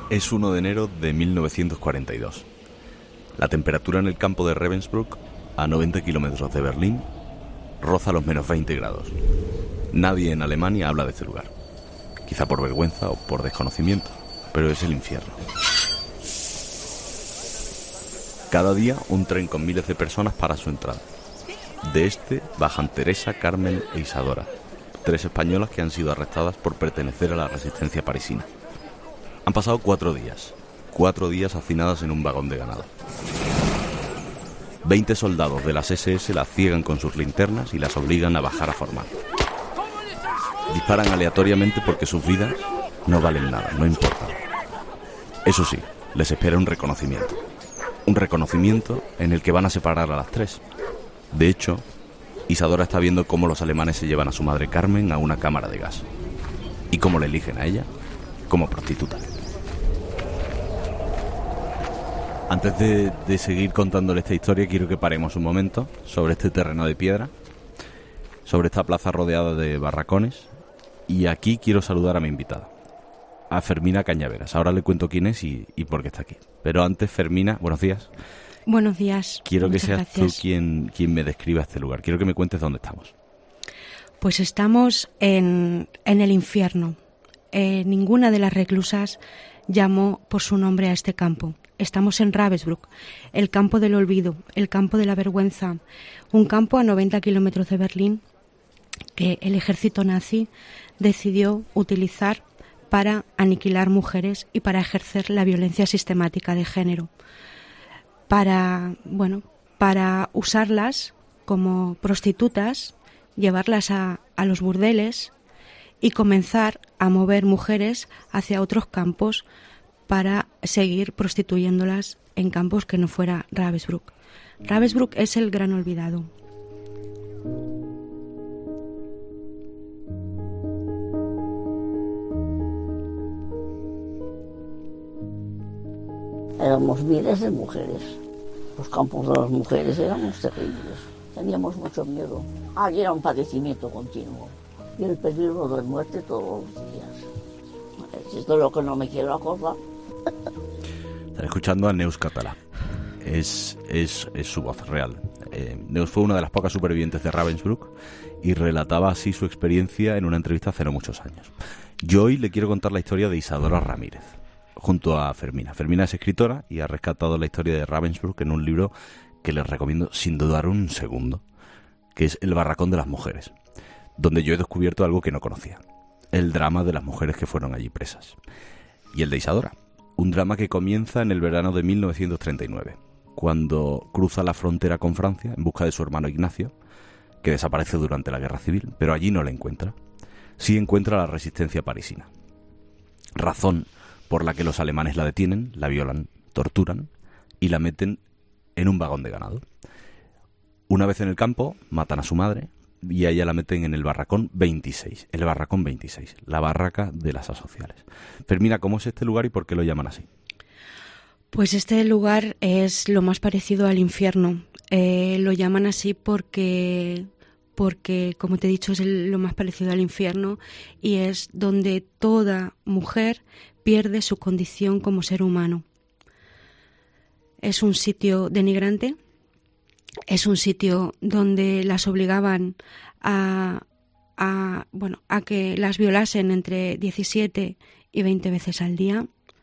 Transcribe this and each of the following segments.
Es 1 de enero de 1942. La temperatura en el campo de Ravensbrück, a 90 kilómetros de Berlín, roza los menos 20 grados. Nadie en Alemania habla de este lugar. Quizá por vergüenza o por desconocimiento, pero es el infierno. Cada día un tren con miles de personas para su entrada. De este bajan Teresa, Carmen e Isadora, 3 españolas que han sido arrestadas por pertenecer a la resistencia parisina. Han pasado 4 días. 4 días hacinadas en un vagón de ganado. 20 soldados de las SS las ciegan con sus linternas y las obligan a bajar a formar. Disparan aleatoriamente porque sus vidas no valen nada, no importan. Eso sí, les espera un reconocimiento. Un reconocimiento en el que van a separar a las 3. De hecho, Isadora está viendo cómo los alemanes se llevan a su madre Carmen a una cámara de gas. Y cómo le eligen a ella como prostituta. Antes de seguir contándole esta historia, quiero que paremos un momento sobre este terreno de piedra, sobre esta plaza rodeada de barracones, y aquí quiero saludar a mi invitada, a Fermina Cañaveras. Ahora le cuento quién es y por qué está aquí. Pero antes, Fermina, buenos días. Buenos días. Quiero que seas tú quien me describa este lugar. Quiero que me cuentes dónde estamos. Pues estamos en el infierno. Ninguna de las reclusas llamó por su nombre a este campo. Estamos en Ravensbrück, el campo del olvido, el campo de la vergüenza, un campo a 90 kilómetros de Berlín que el ejército nazi decidió utilizar para aniquilar mujeres y para ejercer la violencia sistemática de género, para usarlas como prostitutas, llevarlas a los burdeles y comenzar a mover mujeres hacia otros campos para seguir prostituyéndolas en campos que no fuera Ravensbrück. Ravensbrück es el gran olvidado. Éramos miles de mujeres. Los campos de las mujeres éramos terribles. Teníamos mucho miedo. Allí era un padecimiento continuo. Y el peligro de muerte todos los días. Esto es lo que no me quiero acordar. Están escuchando a Neus Català. Es su voz real. Neus fue una de las pocas supervivientes de Ravensbrück y relataba así su experiencia en una entrevista hace no muchos años. Yo hoy le quiero contar la historia de Isadora Ramírez, junto a Fermina. Fermina es escritora y ha rescatado la historia de Ravensbrück en un libro que les recomiendo sin dudar un segundo, que es El barracón de las mujeres, donde yo he descubierto algo que no conocía: el drama de las mujeres que fueron allí presas. Y el de Isadora, un drama que comienza en el verano de 1939, cuando cruza la frontera con Francia en busca de su hermano Ignacio, que desaparece durante la Guerra Civil, pero allí no la encuentra. Sí encuentra la resistencia parisina, razón por la que los alemanes la detienen, la violan, torturan y la meten en un vagón de ganado. Una vez en el campo, matan a su madre y a ella la meten en el barracón 26, la barraca de las asociales. Fermina, ¿cómo es este lugar y por qué lo llaman así? Pues este lugar es lo más parecido al infierno. Lo llaman así porque, como te he dicho, es lo más parecido al infierno y es donde toda mujer pierde su condición como ser humano. Es un sitio denigrante, es un sitio donde las obligaban a que las violasen entre 17 y 20 veces al día,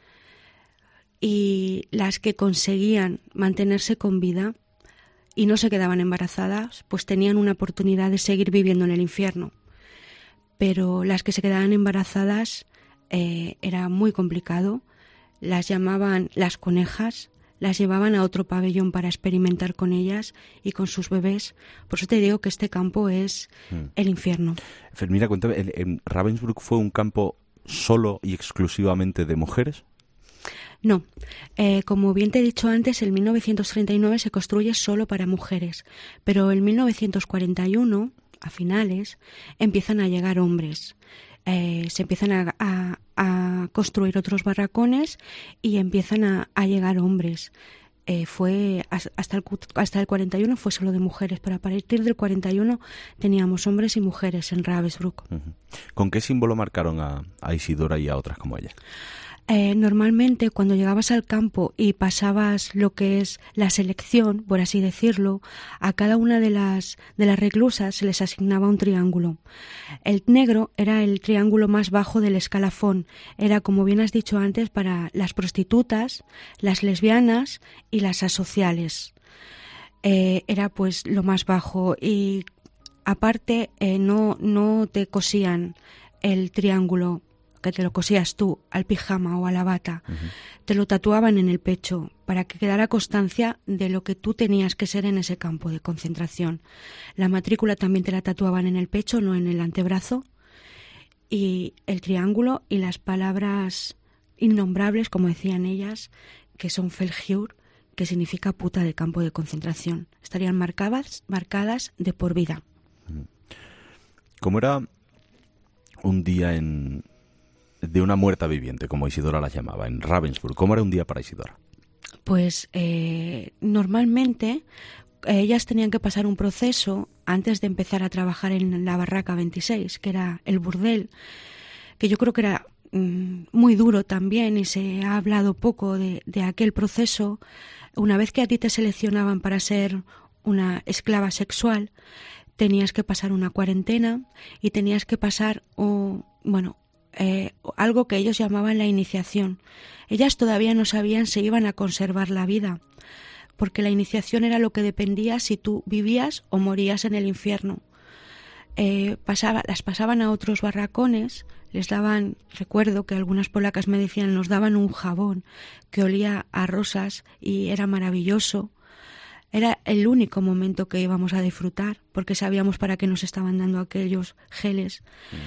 y las que conseguían mantenerse con vida y no se quedaban embarazadas, pues tenían una oportunidad de seguir viviendo en el infierno. Pero las que se quedaban embarazadas era muy complicado. Las llamaban las conejas, las llevaban a otro pabellón para experimentar con ellas y con sus bebés. Por eso te digo que este campo es el infierno. Fermina, cuéntame, ¿en Ravensbrück fue un campo solo y exclusivamente de mujeres? No, como bien te he dicho antes, en 1939 se construye solo para mujeres, pero en 1941, a finales, empiezan a llegar hombres. Se empiezan a construir otros barracones y empiezan a llegar hombres. Fue hasta el 41 fue solo de mujeres, pero a partir del 41 teníamos hombres y mujeres en Ravensbrück. ¿Con qué símbolo marcaron a Isidora y a otras como ella? Normalmente cuando llegabas al campo y pasabas lo que es la selección, por así decirlo, a cada una de las reclusas se les asignaba un triángulo. El negro era el triángulo más bajo del escalafón. Era, como bien has dicho antes, para las prostitutas, las lesbianas y las asociales. Era pues lo más bajo y aparte no te cosían el triángulo que te lo cosías tú al pijama o a la bata. Uh-huh. Te lo tatuaban en el pecho para que quedara constancia de lo que tú tenías que ser en ese campo de concentración. La matrícula también te la tatuaban en el pecho, no en el antebrazo, y el triángulo y las palabras innombrables, como decían ellas, que son Feljur, que significa puta de campo de concentración. Estarían marcadas de por vida. ¿Cómo era un día de una muerta viviente, como Isidora las llamaba, en Ravensbrück? ¿Cómo era un día para Isidora? Pues normalmente ellas tenían que pasar un proceso antes de empezar a trabajar en la barraca 26, que era el burdel, que yo creo que era muy duro también, y se ha hablado poco de aquel proceso. Una vez que a ti te seleccionaban para ser una esclava sexual, tenías que pasar una cuarentena y tenías que pasar algo que ellos llamaban la iniciación. Ellas todavía no sabían si iban a conservar la vida, porque la iniciación era lo que dependía si tú vivías o morías en el infierno. Las pasaban a otros barracones, les daban, recuerdo que algunas polacas me decían, nos daban un jabón que olía a rosas y era maravilloso. Era el único momento que íbamos a disfrutar, porque sabíamos para qué nos estaban dando aquellos geles.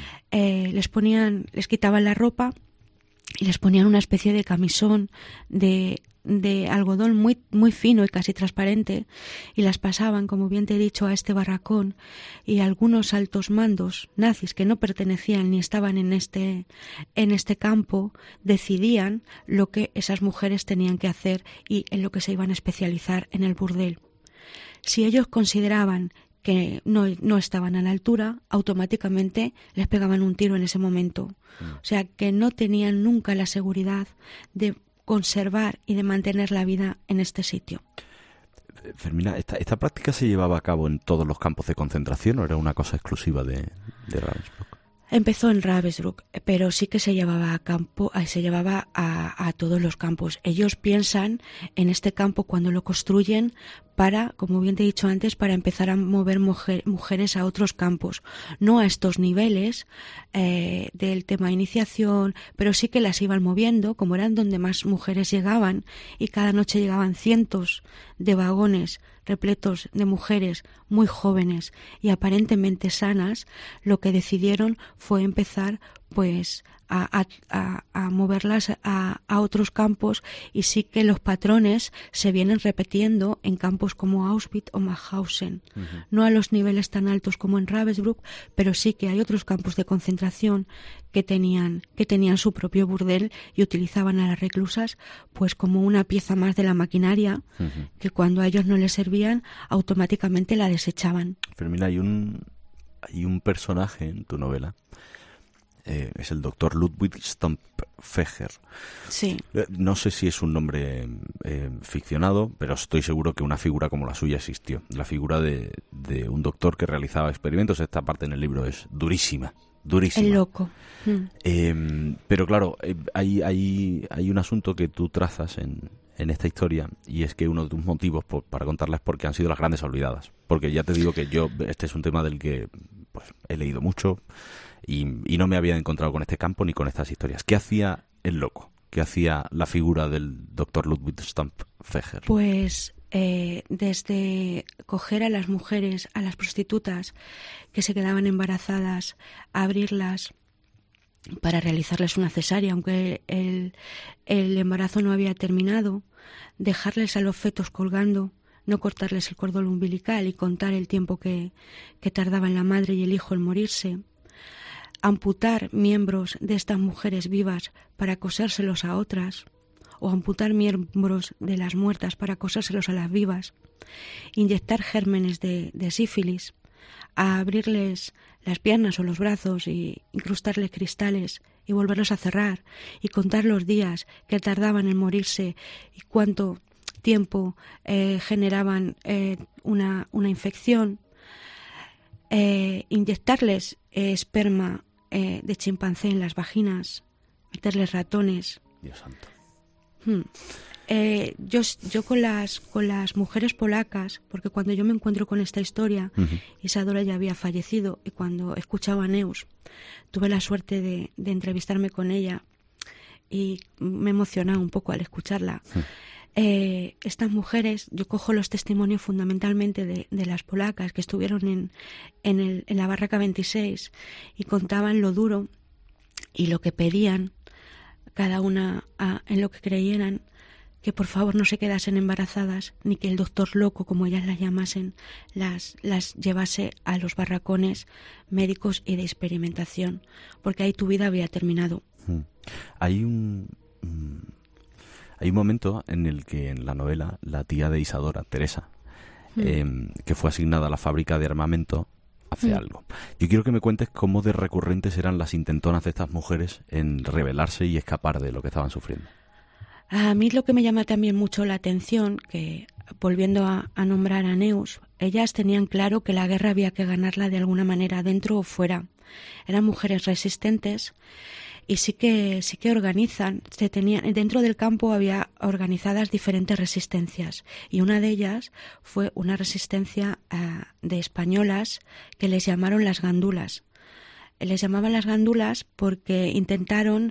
Les quitaban la ropa y les ponían una especie de camisón de algodón muy, muy fino y casi transparente, y las pasaban, como bien te he dicho, a este barracón, y algunos altos mandos nazis que no pertenecían ni estaban en este campo decidían lo que esas mujeres tenían que hacer y en lo que se iban a especializar en el burdel. Si ellos consideraban que no estaban a la altura, automáticamente les pegaban un tiro en ese momento. O sea, que no tenían nunca la seguridad de conservar y de mantener la vida en este sitio. Fermina, ¿esta práctica se llevaba a cabo en todos los campos de concentración o era una cosa exclusiva de Ravensbrück? Empezó en Ravensbrück, pero sí que se llevaba a todos los campos. Ellos piensan en este campo cuando lo construyen para, como bien te he dicho antes, para empezar a mover mujeres a otros campos. No a estos niveles del tema de iniciación, pero sí que las iban moviendo, como eran donde más mujeres llegaban, y cada noche llegaban cientos de vagones repletos de mujeres muy jóvenes y aparentemente sanas. Lo que decidieron fue empezar pues a moverlas a otros campos, y sí que los patrones se vienen repitiendo en campos como Auschwitz o Mauthausen. Uh-huh. No a los niveles tan altos como en Ravensbrück, pero sí que hay otros campos de concentración que tenían su propio burdel y utilizaban a las reclusas pues como una pieza más de la maquinaria. Uh-huh. Que cuando a ellos no les servían automáticamente la desechaban. Fermina, hay un personaje en tu novela, es el doctor Ludwig Stampfeger. Sí. No sé si es un nombre ficcionado, pero estoy seguro que una figura como la suya existió. La figura de un doctor que realizaba experimentos. Esta parte en el libro es durísima. El loco. Pero claro, hay un asunto que tú trazas en esta historia, y es que uno de tus motivos para contarla es porque han sido las grandes olvidadas. Porque ya te digo que este es un tema del que pues he leído mucho y no me había encontrado con este campo ni con estas historias. ¿Qué hacía el loco? ¿Qué hacía la figura del doctor Ludwig Stampfeger? Pues desde coger a las mujeres, a las prostitutas que se quedaban embarazadas, abrirlas para realizarles una cesárea, aunque el embarazo no había terminado, dejarles a los fetos colgando, no cortarles el cordón umbilical y contar el tiempo que tardaban la madre y el hijo en morirse, amputar miembros de estas mujeres vivas para cosérselos a otras, o amputar miembros de las muertas para cosérselos a las vivas, inyectar gérmenes de sífilis, a abrirles las piernas o los brazos y incrustarles cristales y volverlos a cerrar, y contar los días que tardaban en morirse y cuánto tiempo generaban una infección, inyectarles esperma de chimpancé en las vaginas, meterles ratones. Dios santo. Yo con las mujeres polacas, porque cuando yo me encuentro con esta historia, Isadora ya había fallecido, y cuando escuchaba a Neus tuve la suerte de entrevistarme con ella y me emocionaba un poco al escucharla. Estas mujeres, yo cojo los testimonios fundamentalmente de las polacas que estuvieron en la barraca 26 y contaban lo duro y lo que pedían cada una en lo que creyeran, que por favor no se quedasen embarazadas, ni que el doctor loco, como ellas las llamasen, las llevase a los barracones médicos y de experimentación, porque ahí tu vida había terminado. Hay un momento en el que en la novela la tía de Isadora, Teresa, que fue asignada a la fábrica de armamento, hace algo. Yo quiero que me cuentes cómo de recurrentes eran las intentonas de estas mujeres en rebelarse y escapar de lo que estaban sufriendo. A mí lo que me llama también mucho la atención, que volviendo a nombrar a Neus, ellas tenían claro que la guerra había que ganarla de alguna manera, dentro o fuera. Eran mujeres resistentes y sí que organizan. Dentro del campo había organizadas diferentes resistencias, y una de ellas fue una resistencia de españolas que les llamaron las gandulas. Les llamaban las gandulas porque intentaron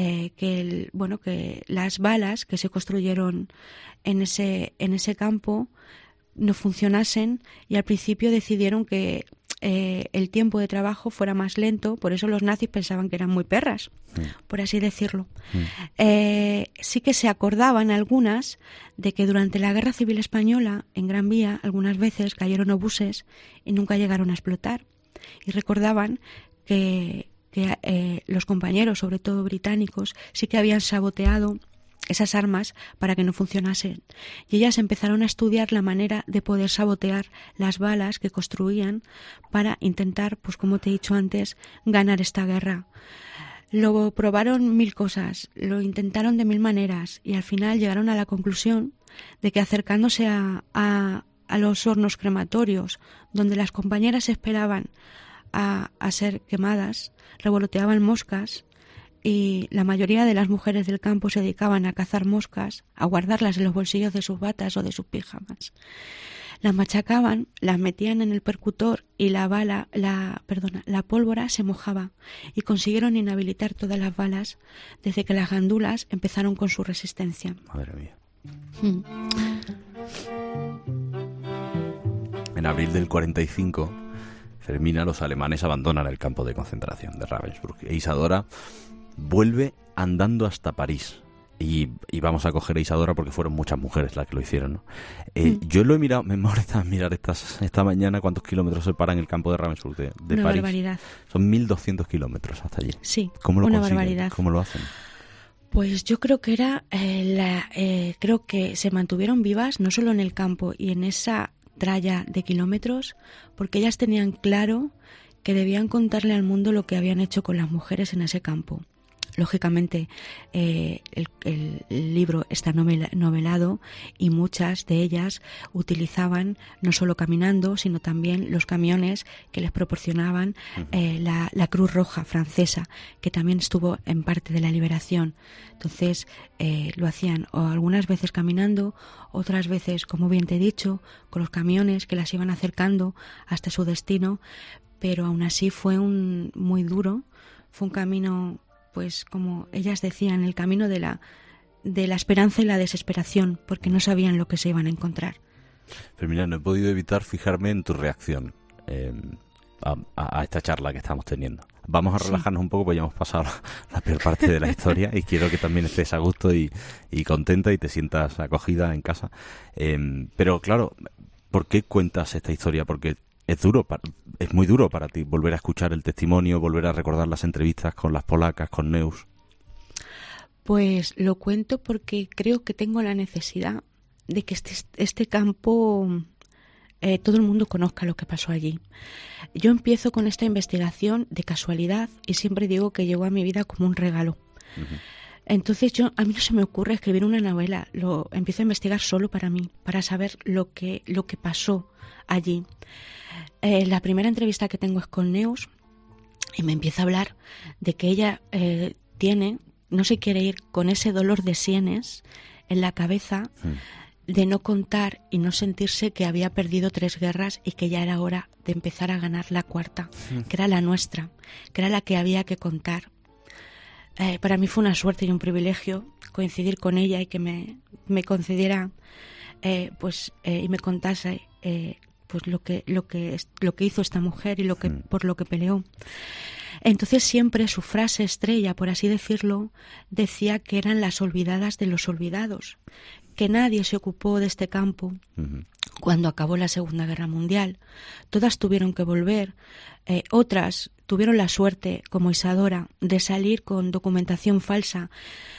que las balas que se construyeron en ese campo no funcionasen, y al principio decidieron que el tiempo de trabajo fuera más lento. Por eso los nazis pensaban que eran muy perras, por así decirlo. Sí que se acordaban algunas de que durante la Guerra Civil Española en Gran Vía algunas veces cayeron obuses y nunca llegaron a explotar, y recordaban que los compañeros, sobre todo británicos, sí que habían saboteado esas armas para que no funcionasen. Y ellas empezaron a estudiar la manera de poder sabotear las balas que construían para intentar, pues como te he dicho antes, ganar esta guerra. Lo probaron 1000 cosas, lo intentaron de 1000 maneras, y al final llegaron a la conclusión de que acercándose a los hornos crematorios, donde las compañeras esperaban a ser quemadas, revoloteaban moscas, y la mayoría de las mujeres del campo se dedicaban a cazar moscas, a guardarlas en los bolsillos de sus batas o de sus pijamas. Las machacaban, las metían en el percutor y la pólvora se mojaba, y consiguieron inhabilitar todas las balas desde que las gandulas empezaron con su resistencia. Madre mía. En abril del 45, Fermina, los alemanes abandonan el campo de concentración de Ravensbrück, e Isadora vuelve andando hasta París. Y vamos a coger a Isadora porque fueron muchas mujeres las que lo hicieron, ¿no? Yo lo he mirado, me molesta mirar esta mañana cuántos kilómetros separan el campo de Ravensbrück de una París. Barbaridad. Son 1200 kilómetros hasta allí. Sí, ¿Cómo lo una consiguen? barbaridad. ¿Cómo lo hacen? Pues yo creo que creo que se mantuvieron vivas no solo en el campo y en esa tralla de kilómetros, porque ellas tenían claro que debían contarle al mundo lo que habían hecho con las mujeres en ese campo. Lógicamente, el libro está novelado, y muchas de ellas utilizaban no solo caminando, sino también los camiones que les proporcionaban la Cruz Roja francesa, que también estuvo en parte de la liberación. Entonces, lo hacían o algunas veces caminando, otras veces, como bien te he dicho, con los camiones que las iban acercando hasta su destino, pero aún así fue muy duro, fue un camino, pues como ellas decían, el camino de la esperanza y la desesperación, porque no sabían lo que se iban a encontrar. Fermina, no he podido evitar fijarme en tu reacción a esta charla que estamos teniendo. Vamos a relajarnos un poco, porque ya hemos pasado la peor parte de la historia, y quiero que también estés a gusto y contenta y te sientas acogida en casa. Pero claro, ¿por qué cuentas esta historia? Porque es muy duro para ti volver a escuchar el testimonio, volver a recordar las entrevistas con las polacas, con Neus. Pues lo cuento porque creo que tengo la necesidad de que este campo todo el mundo conozca lo que pasó allí. Yo empiezo con esta investigación de casualidad y siempre digo que llegó a mi vida como un regalo. Uh-huh. Entonces a mí no se me ocurre escribir una novela, lo empiezo a investigar solo para mí, para saber lo que pasó allí. La primera entrevista que tengo es con Neus y me empieza a hablar de que ella no se quiere ir con ese dolor de sienes en la cabeza, de no contar y no sentirse que había perdido 3 guerras y que ya era hora de empezar a ganar la 4ª, que era la nuestra, que era la que había que contar. Para mí fue una suerte y un privilegio coincidir con ella y que me concediera y me contase pues lo que hizo esta mujer y por lo que peleó. Entonces siempre su frase estrella, por así decirlo, decía que eran las olvidadas de los olvidados, que nadie se ocupó de este campo cuando acabó la Segunda Guerra Mundial. Todas tuvieron que volver, otras tuvieron la suerte, como Isadora, de salir con documentación falsa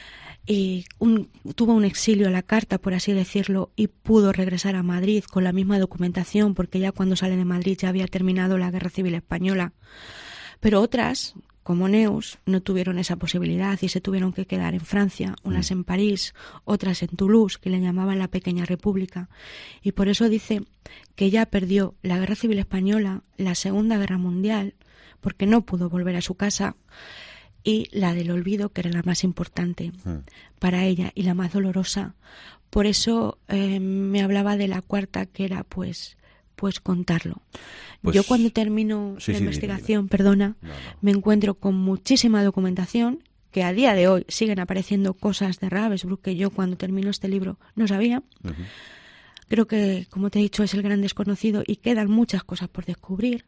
y tuvo un exilio a la carta, por así decirlo, y pudo regresar a Madrid con la misma documentación, porque ya cuando sale de Madrid ya había terminado la Guerra Civil Española. Pero otras, como Neus, no tuvieron esa posibilidad y se tuvieron que quedar en Francia, unas en París, otras en Toulouse, que le llamaban la Pequeña República. Y por eso dice que ella perdió la Guerra Civil Española, la Segunda Guerra Mundial, porque no pudo volver a su casa, y la del olvido, que era la más importante para ella y la más dolorosa. Por eso me hablaba de la 4ª, que era pues contarlo. Pues, yo cuando termino la investigación, me encuentro con muchísima documentación, que a día de hoy siguen apareciendo cosas de Ravensbrück que yo cuando termino este libro no sabía. Uh-huh. Creo que, como te he dicho, es el gran desconocido y quedan muchas cosas por descubrir.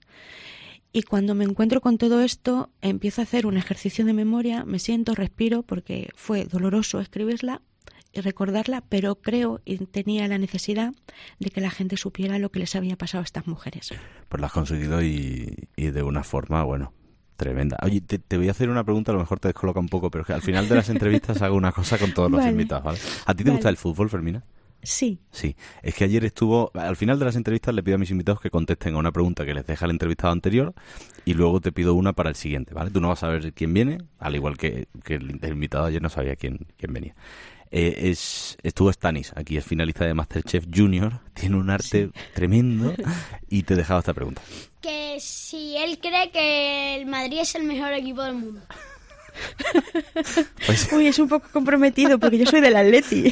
Y cuando me encuentro con todo esto, empiezo a hacer un ejercicio de memoria, me siento, respiro, porque fue doloroso escribirla y recordarla, pero creo y tenía la necesidad de que la gente supiera lo que les había pasado a estas mujeres. Pues lo has conseguido y de una forma, tremenda. Oye, te voy a hacer una pregunta, a lo mejor te descoloca un poco, pero es que al final de las entrevistas hago una cosa con todos los invitados, ¿vale? ¿A ti te gusta el fútbol, Fermina? Sí. Sí, es que ayer al final de las entrevistas le pido a mis invitados que contesten a una pregunta que les deja el entrevistado anterior y luego te pido una para el siguiente, ¿vale? Tú no vas a ver quién viene, al igual que el invitado ayer no sabía quién venía. Estuvo Stanis, aquí es finalista de MasterChef Junior, tiene un arte tremendo y te he dejado esta pregunta. Que si él cree que el Madrid es el mejor equipo del mundo. Pues... Uy, es un poco comprometido porque yo soy del Atleti.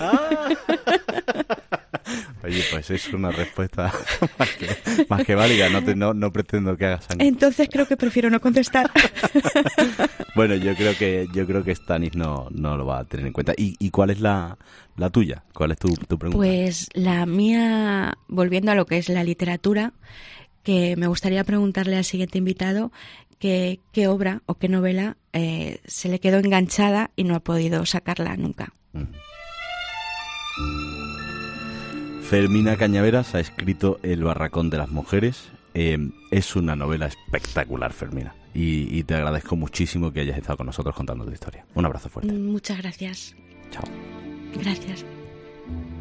Oye, pues es una respuesta más que válida, no pretendo que hagas sangre. Entonces creo que prefiero no contestar. Bueno, yo creo que Stanis no lo va a tener en cuenta. ¿Y cuál es la tuya? ¿Cuál es tu pregunta? Pues la mía, volviendo a lo que es la literatura, que me gustaría preguntarle al siguiente invitado qué obra o qué novela se le quedó enganchada y no ha podido sacarla nunca. Fermina Cañaveras ha escrito El barracón de las mujeres. Es una novela espectacular, Fermina. Y te agradezco muchísimo que hayas estado con nosotros contando tu historia. Un abrazo fuerte. Muchas gracias. Chao. Gracias.